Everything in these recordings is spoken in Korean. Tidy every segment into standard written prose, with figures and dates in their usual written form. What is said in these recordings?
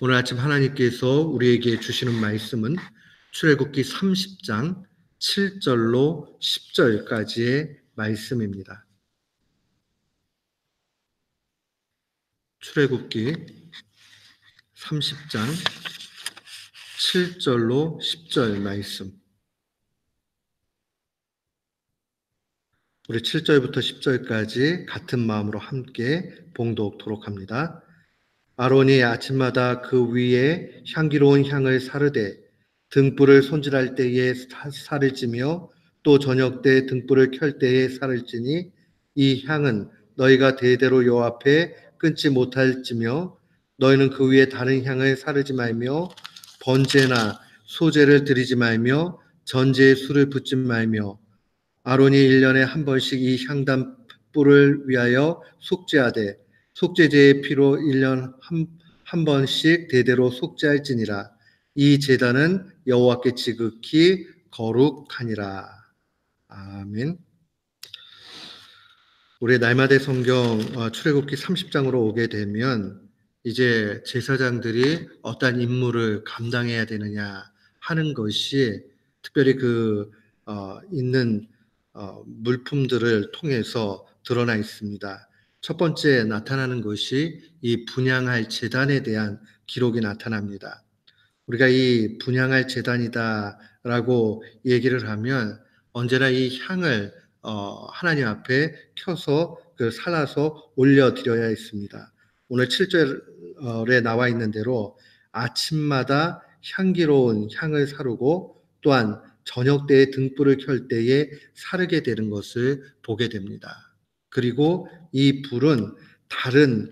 오늘 아침 하나님께서 우리에게 주시는 말씀은 출애굽기 30장 7절로 10절까지의 말씀입니다. 출애굽기 30장 7절로 10절 말씀. 우리 7절부터 10절까지 같은 마음으로 함께 봉독토록 합니다. 아론이 아침마다 그 위에 향기로운 향을 사르되 등불을 손질할 때에 살을 찌며 또 저녁 때 등불을 켤 때에 살을 찌니 이 향은 너희가 대대로 여호와 앞에 끊지 못할지며 너희는 그 위에 다른 향을 사르지 말며 번제나 소제를 드리지 말며 전제에 술을 붓지 말며 아론이 1년에 한 번씩 이 향단 뿔을 위하여 속죄하되 속죄제의 피로 1년 한 번씩 대대로 속죄할지니라. 이 제단은 여호와께 지극히 거룩하니라. 아멘. 우리 날마다 성경 출애굽기 30장으로 오게 되면 이제 제사장들이 어떤 임무를 감당해야 되느냐 하는 것이 특별히 있는 물품들을 통해서 드러나 있습니다. 첫 번째 나타나는 것이 이 분향할 제단에 대한 기록이 나타납니다. 우리가 이 분향할 제단이다라고 얘기를 하면 언제나 이 향을 하나님 앞에 켜서 살라서 올려드려야 했습니다. 오늘 7절에 나와 있는 대로 아침마다 향기로운 향을 사르고 또한 저녁 때에 등불을 켤 때에 사르게 되는 것을 보게 됩니다. 그리고 이 불은 다른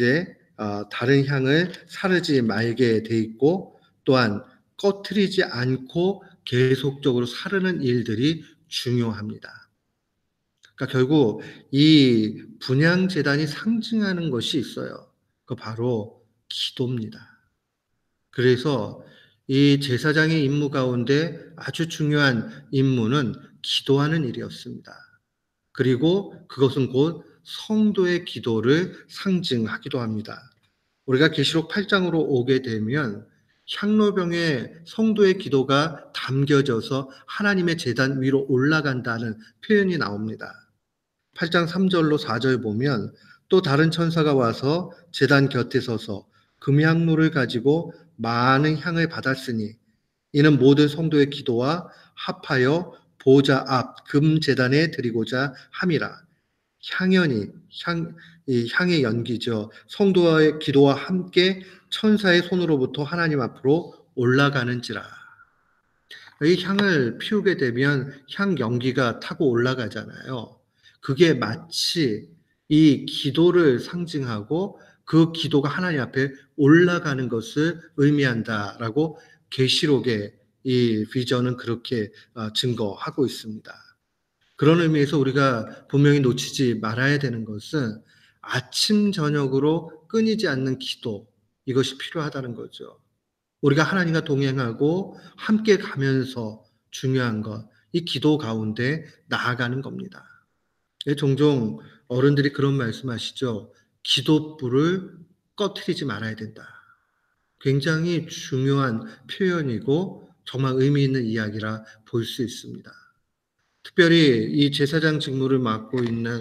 향을 사르지 말게 돼 있고 또한 꺼트리지 않고 계속적으로 사르는 일들이 중요합니다. 그러니까 결국 이 분향제단이 상징하는 것이 있어요. 그 바로 기도입니다. 그래서 이 제사장의 임무 가운데 아주 중요한 임무는 기도하는 일이었습니다. 그리고 그것은 곧 성도의 기도를 상징하기도 합니다. 우리가 계시록 8장으로 오게 되면 향로병에 성도의 기도가 담겨져서 하나님의 제단 위로 올라간다는 표현이 나옵니다. 8장 3절로 4절 보면 또 다른 천사가 와서 제단 곁에 서서 금향로를 가지고 많은 향을 받았으니 이는 모든 성도의 기도와 합하여 보좌 앞 금제단에 드리고자 함이라. 향의 연기죠. 성도의 기도와 함께 천사의 손으로부터 하나님 앞으로 올라가는지라. 이 향을 피우게 되면 향 연기가 타고 올라가잖아요. 그게 마치 이 기도를 상징하고 그 기도가 하나님 앞에 올라가는 것을 의미한다라고 계시록의 이 비전은 그렇게 증거하고 있습니다. 그런 의미에서 우리가 분명히 놓치지 말아야 되는 것은 아침 저녁으로 끊이지 않는 기도, 이것이 필요하다는 거죠. 우리가 하나님과 동행하고 함께 가면서 중요한 것, 이 기도 가운데 나아가는 겁니다. 종종 어른들이 그런 말씀하시죠. 기도불을 꺼트리지 말아야 된다. 굉장히 중요한 표현이고 정말 의미 있는 이야기라 볼 수 있습니다. 특별히 이 제사장 직무를 맡고 있는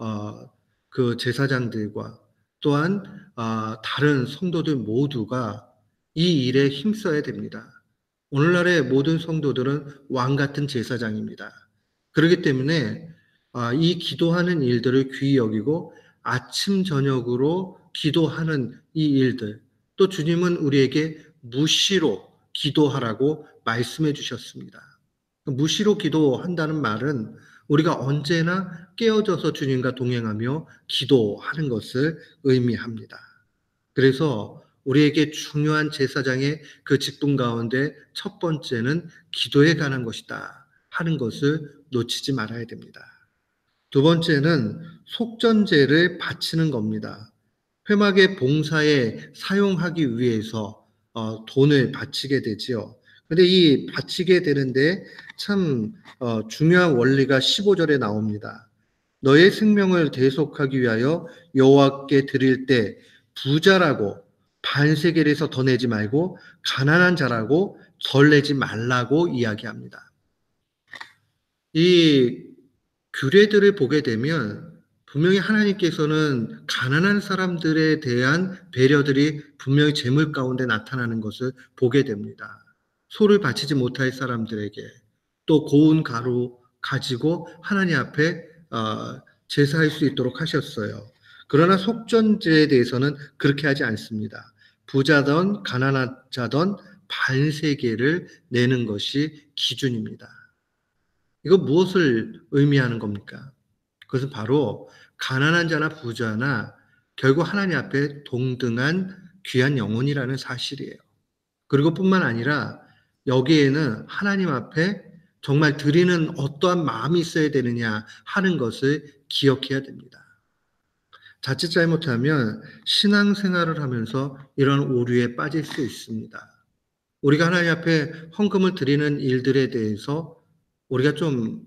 그 제사장들과 또한 다른 성도들 모두가 이 일에 힘써야 됩니다. 오늘날의 모든 성도들은 왕 같은 제사장입니다. 그렇기 때문에 이 기도하는 일들을 귀히 여기고 아침 저녁으로 기도하는 이 일들, 또 주님은 우리에게 무시로 기도하라고 말씀해 주셨습니다. 무시로 기도한다는 말은 우리가 언제나 깨어져서 주님과 동행하며 기도하는 것을 의미합니다. 그래서 우리에게 중요한 제사장의 그 직분 가운데 첫 번째는 기도에 관한 것이다 하는 것을 놓치지 말아야 됩니다. 두 번째는 속전제를 바치는 겁니다. 회막의 봉사에 사용하기 위해서 돈을 바치게 되지요. 근데 이 바치게 되는데 참 중요한 원리가 15절에 나옵니다. 너의 생명을 대속하기 위하여 여호와께 드릴 때 부자라고 반세계를 해서 더 내지 말고 가난한 자라고 덜 내지 말라고 이야기합니다. 이 규례들을 보게 되면 분명히 하나님께서는 가난한 사람들에 대한 배려들이 분명히 재물 가운데 나타나는 것을 보게 됩니다. 소를 바치지 못할 사람들에게 또 고운 가루 가지고 하나님 앞에 제사할 수 있도록 하셨어요. 그러나 속전제에 대해서는 그렇게 하지 않습니다. 부자든 가난한 자든 반세계를 내는 것이 기준입니다. 이거 무엇을 의미하는 겁니까? 그것은 바로 가난한 자나 부자나 결국 하나님 앞에 동등한 귀한 영혼이라는 사실이에요. 그리고 뿐만 아니라 여기에는 하나님 앞에 정말 드리는 어떠한 마음이 있어야 되느냐 하는 것을 기억해야 됩니다. 자칫 잘못하면 신앙생활을 하면서 이런 오류에 빠질 수 있습니다. 우리가 하나님 앞에 헌금을 드리는 일들에 대해서 우리가 좀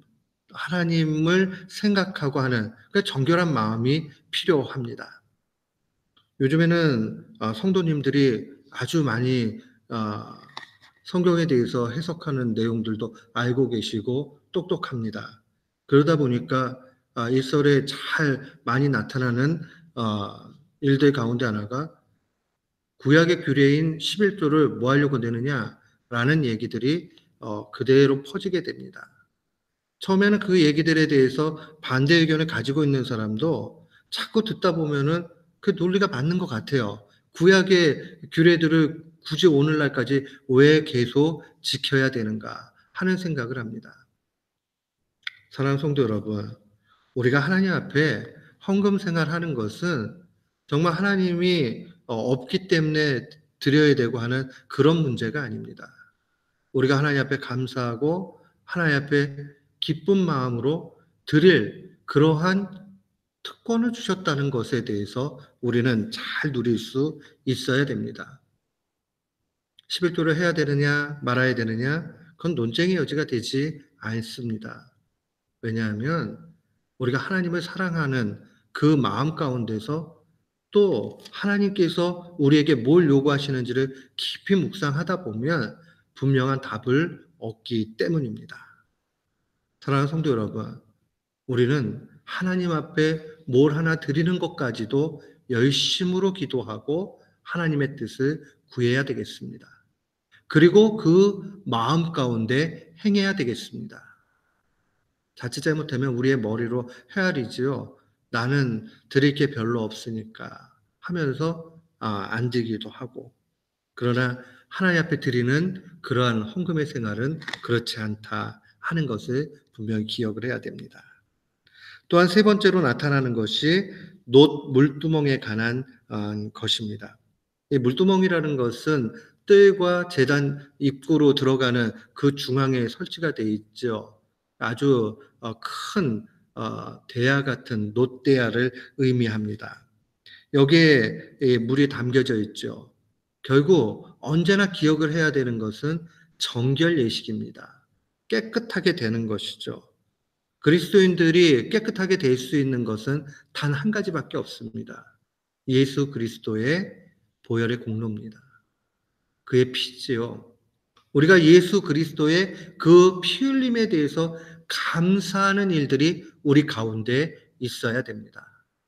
하나님을 생각하고 하는 그 정결한 마음이 필요합니다. 요즘에는 성도님들이 아주 많이 성경에 대해서 해석하는 내용들도 알고 계시고 똑똑합니다. 그러다 보니까 일설에 잘 많이 나타나는 일들 가운데 하나가 구약의 규례인 11조를 뭐 하려고 내느냐라는 얘기들이 그대로 퍼지게 됩니다. 처음에는 그 얘기들에 대해서 반대 의견을 가지고 있는 사람도 자꾸 듣다 보면은 그 논리가 맞는 것 같아요. 구약의 규례들을 굳이 오늘날까지 왜 계속 지켜야 되는가 하는 생각을 합니다. 사랑하는 성도 여러분, 우리가 하나님 앞에 헌금 생활하는 것은 정말 하나님이 없기 때문에 드려야 되고 하는 그런 문제가 아닙니다. 우리가 하나님 앞에 감사하고 하나님 앞에 기쁜 마음으로 드릴 그러한 특권을 주셨다는 것에 대해서 우리는 잘 누릴 수 있어야 됩니다. 11조를 해야 되느냐 말아야 되느냐 그건 논쟁의 여지가 되지 않습니다. 왜냐하면 우리가 하나님을 사랑하는 그 마음 가운데서 또 하나님께서 우리에게 뭘 요구하시는지를 깊이 묵상하다 보면 분명한 답을 얻기 때문입니다. 사랑하는 성도 여러분, 우리는 하나님 앞에 뭘 하나 드리는 것까지도 열심으로 기도하고 하나님의 뜻을 구해야 되겠습니다. 그리고 그 마음 가운데 행해야 되겠습니다. 자칫 잘못하면 우리의 머리로 헤아리지요. 나는 드릴 게 별로 없으니까 하면서 안 드리기도 하고. 그러나 하나님 앞에 드리는 그러한 헌금의 생활은 그렇지 않다 하는 것을 분명히 기억을 해야 됩니다. 또한 세 번째로 나타나는 것이 놋 물두멍에 관한 것입니다. 이 물두멍이라는 것은 뜰과 제단 입구로 들어가는 그 중앙에 설치가 되어 있죠. 아주 큰 대야 같은 놋대야를 의미합니다. 여기에 물이 담겨져 있죠. 결국 언제나 기억을 해야 되는 것은 정결 예식입니다. 깨끗하게 되는 것이죠. 그리스도인들이 깨끗하게 될 수 있는 것은 단 한 가지밖에 없습니다. 예수 그리스도의 보혈의 공로입니다. 그의 피지요. 우리가 예수 그리스도의 그 피 흘림에 대해서 감사하는 일들이 우리 가운데 있어야 됩니다.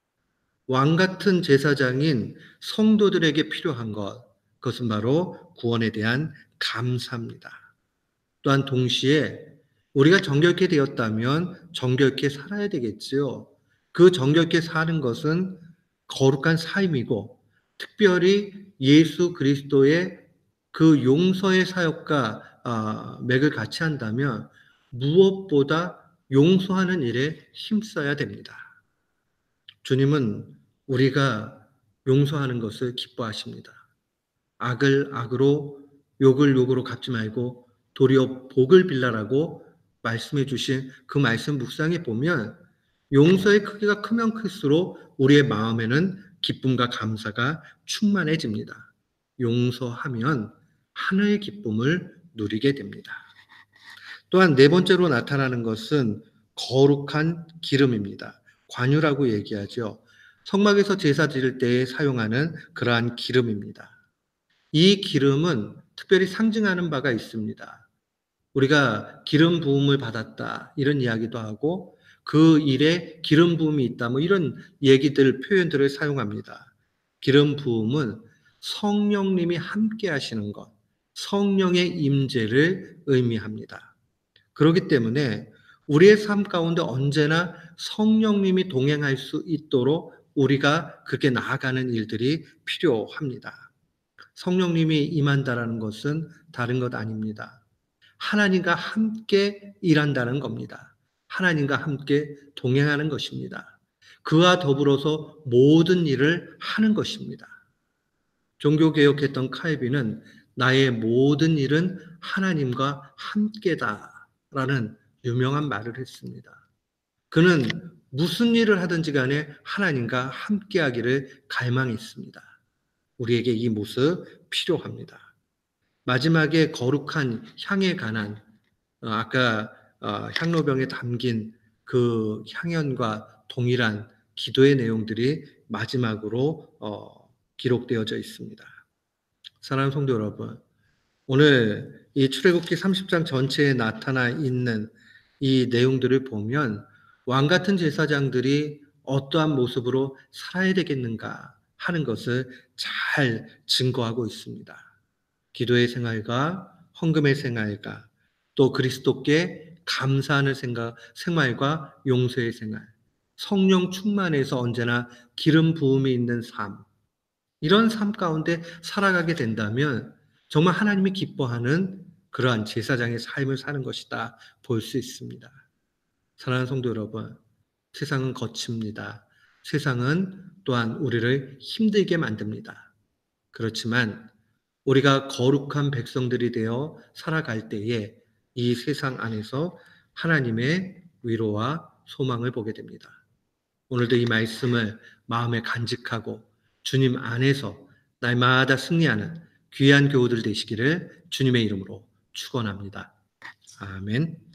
왕 같은 제사장인 성도들에게 필요한 것, 그것은 바로 구원에 대한 감사입니다. 또한 동시에 우리가 정결케 되었다면 정결케 살아야 되겠지요. 그 정결케 사는 것은 거룩한 삶이고 특별히 예수 그리스도의 그 용서의 사역과 맥을 같이 한다면 무엇보다 용서하는 일에 힘써야 됩니다. 주님은 우리가 용서하는 것을 기뻐하십니다. 악을 악으로 욕을 욕으로 갚지 말고 도리어 복을 빌라라고 말씀해 주신 그 말씀 묵상해 보면 용서의 크기가 크면 클수록 우리의 마음에는 기쁨과 감사가 충만해집니다. 용서하면 하늘의 기쁨을 누리게 됩니다. 또한 네 번째로 나타나는 것은 거룩한 기름입니다. 관유라고 얘기하죠. 성막에서 제사 드릴 때에 사용하는 그러한 기름입니다. 이 기름은 특별히 상징하는 바가 있습니다. 우리가 기름 부음을 받았다 이런 이야기도 하고 그 일에 기름 부음이 있다 뭐 이런 얘기들 표현들을 사용합니다. 기름 부음은 성령님이 함께 하시는 것, 성령의 임재를 의미합니다. 그렇기 때문에 우리의 삶 가운데 언제나 성령님이 동행할 수 있도록 우리가 그렇게 나아가는 일들이 필요합니다. 성령님이 임한다라는 것은 다른 것 아닙니다. 하나님과 함께 일한다는 겁니다. 하나님과 함께 동행하는 것입니다. 그와 더불어서 모든 일을 하는 것입니다. 종교개혁했던 칼빈은 나의 모든 일은 하나님과 함께다라는 유명한 말을 했습니다. 그는 무슨 일을 하든지 간에 하나님과 함께하기를 갈망했습니다. 우리에게 이 모습 필요합니다. 마지막에 거룩한 향에 관한 아까 향로병에 담긴 그 향연과 동일한 기도의 내용들이 마지막으로 기록되어져 있습니다. 사랑하는 성도 여러분, 오늘 이 출애굽기 30장 전체에 나타나 있는 이 내용들을 보면 왕 같은 제사장들이 어떠한 모습으로 살아야 되겠는가 하는 것을 잘 증거하고 있습니다. 기도의 생활과 헌금의 생활과 또 그리스도께 감사하는 생활과 용서의 생활, 성령 충만해서 언제나 기름 부음이 있는 삶, 이런 삶 가운데 살아가게 된다면 정말 하나님이 기뻐하는 그러한 제사장의 삶을 사는 것이다 볼 수 있습니다. 사랑하는 성도 여러분, 세상은 거칩니다. 세상은 또한 우리를 힘들게 만듭니다. 그렇지만 우리가 거룩한 백성들이 되어 살아갈 때에 이 세상 안에서 하나님의 위로와 소망을 보게 됩니다. 오늘도 이 말씀을 마음에 간직하고 주님 안에서 날마다 승리하는 귀한 교우들 되시기를 주님의 이름으로 축원합니다. 아멘.